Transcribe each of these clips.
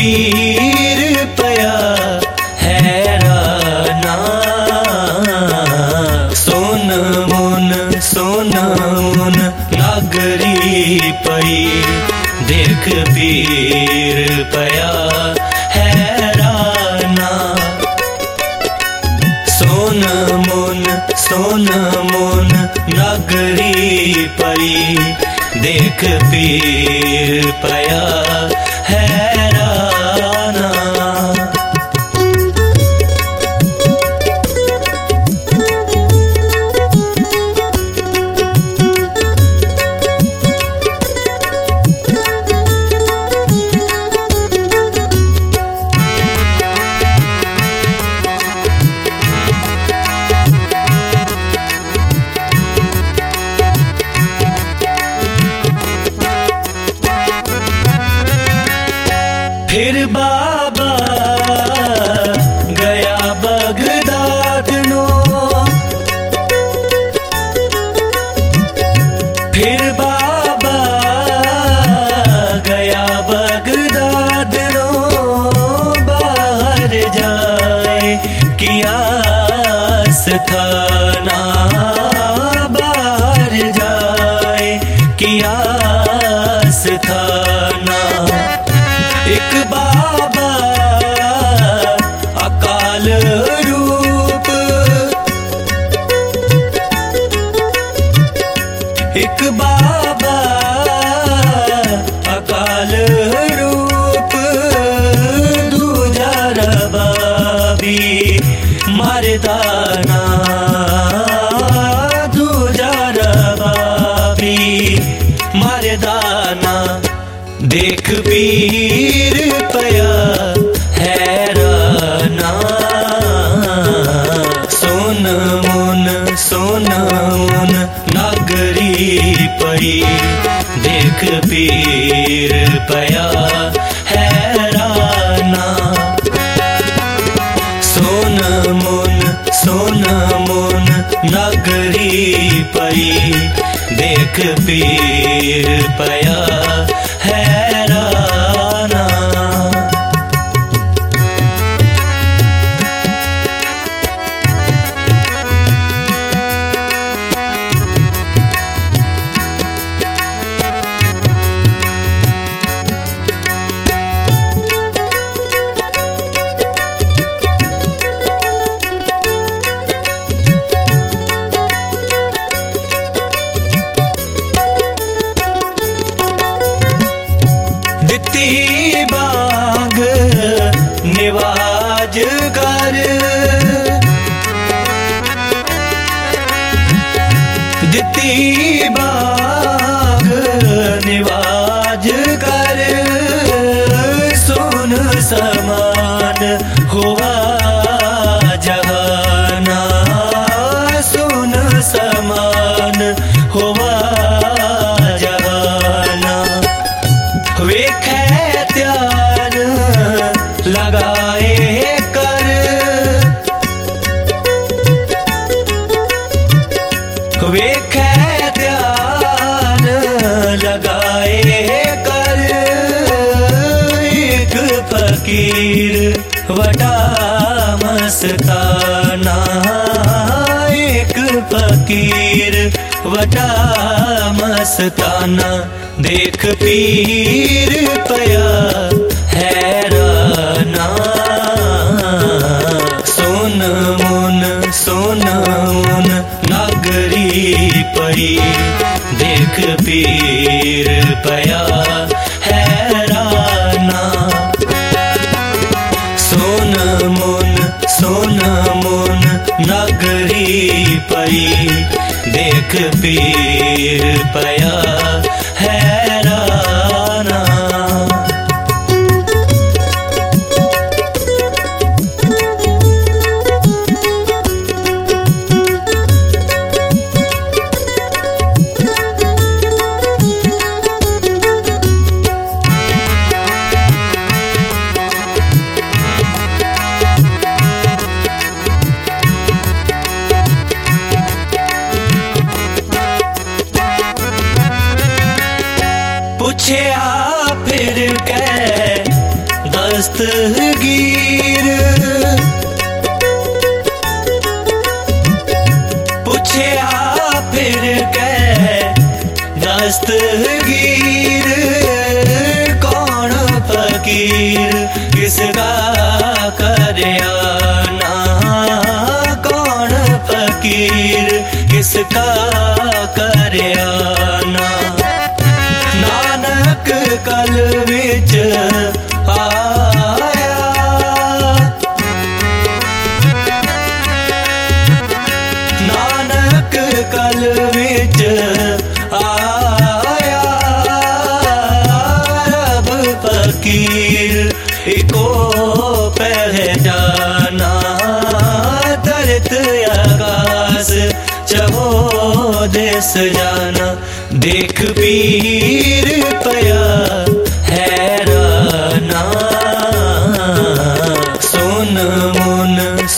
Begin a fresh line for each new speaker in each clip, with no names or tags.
पीर पया हैराना। सोन मुन नागरी पई देख पीर पया हैराना। सोन मुन नागरी पई देख पीर पया हैराना। फिर बाबा गया बगदाद नो। फिर बाबा गया बगदाद नो। बाहर जाए किया स्थाना। बाहर जाए किया स्थाना। एक बाबा अकाल रूप। एक बाबा अकाल रूप। दूजा रबाबी मर्दाना। दूजा रबाबी मर्दाना। देख पीर पया हैराना। सोन मुन नागरी पई देख पीर पया हैराना। सोन मुन नागरी पई देख पीर पया हैराना। दित्ती बाग निवाज कर। दित्ती बाग निवाज कर। सोन समान हुआ जहाना। सोन समान हुआ जहाना। वेखे ध्यान लगाए कर। वेखे ध्यान लगाए कर। एक फकीर वटा मस्ताना। एक फकीर वटा मस्ताना। देख पीर पया हैराना। सोन मुन नागरी पई देख पीर पया हैराना। सोन मुन नागरी पई देख पीर पया हैराना। पूछया फिर के दस्तगीर पूछया फिर कह दस्तगीर कौन फकीर किसका करया ना कौन फकीर किसका करया ना नानक कल विच आया नानक कल विच आया रब फकीर इको पहचाना तरत आकाश चहो देश जाना देख पीर पया हैराना सुन मुन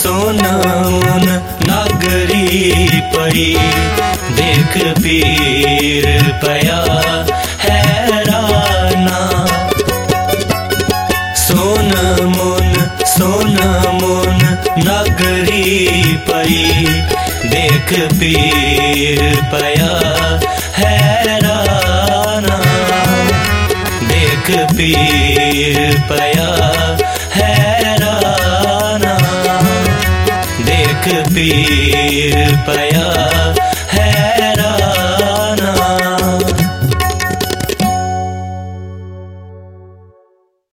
नागरी पई देख पीर पया हैराना सुन मुन नागरी पई देख पीर पया हैराना देख पीर पया हैराना देख पीर पया